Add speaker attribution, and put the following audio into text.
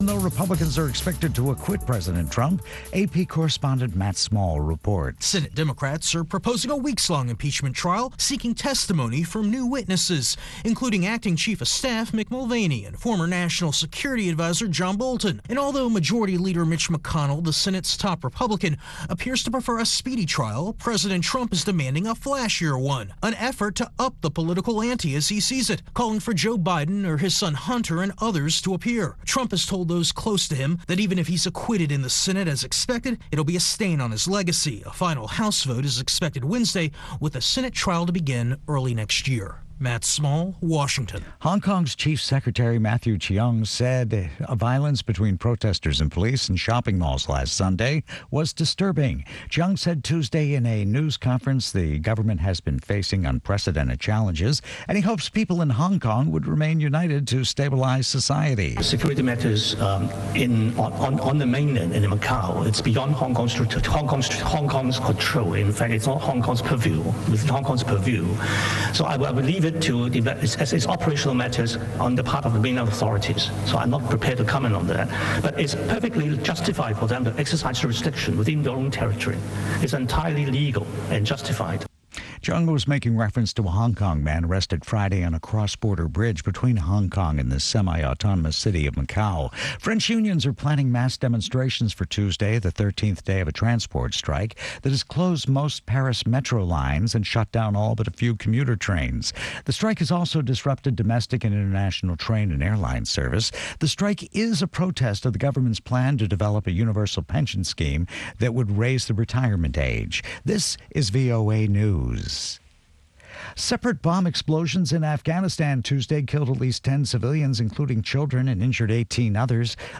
Speaker 1: Though Republicans are expected to acquit President Trump, AP correspondent Matt Small reports.
Speaker 2: Senate Democrats are proposing a weeks-long impeachment trial seeking testimony from new witnesses, including Acting Chief of Staff Mick Mulvaney and former National Security Advisor John Bolton. And although Majority Leader Mitch McConnell, the Senate's top Republican, appears to prefer a speedy trial, President Trump is demanding a flashier one, an effort to up the political ante as he sees it, calling for Joe Biden or his son Hunter and others to appear. Trump has told those close to him that even if he's acquitted in the Senate as expected, it'll be a stain on his legacy. A final House vote is expected Wednesday, with the Senate trial to begin early next year. Matt Small, Washington.
Speaker 1: Hong Kong's Chief Secretary Matthew Cheung said violence between protesters and police in shopping malls last Sunday was disturbing. Cheung said Tuesday in a news conference the government has been facing unprecedented challenges, and he hopes people in Hong Kong would remain united to stabilize society.
Speaker 3: Security matters on the mainland in Macau, it's beyond Hong Kong's control. In fact, it's not Hong Kong's purview, within Hong Kong's purview. So I will leave it to as its operational matters on the part of the mainland authorities. So I'm not prepared to comment on that. But it's perfectly justified for them to exercise restriction within their own territory. It's entirely legal and justified.
Speaker 1: Cheung was making reference to a Hong Kong man arrested Friday on a cross-border bridge between Hong Kong and the semi-autonomous city of Macau. French unions are planning mass demonstrations for Tuesday, the 13th day of a transport strike that has closed most Paris metro lines and shut down all but a few commuter trains. The strike has also disrupted domestic and international train and airline service. The strike is a protest of the government's plan to develop a universal pension scheme that would raise the retirement age. This is VOA News. Separate bomb explosions in Afghanistan Tuesday killed at least 10 civilians, including children, and injured 18 others.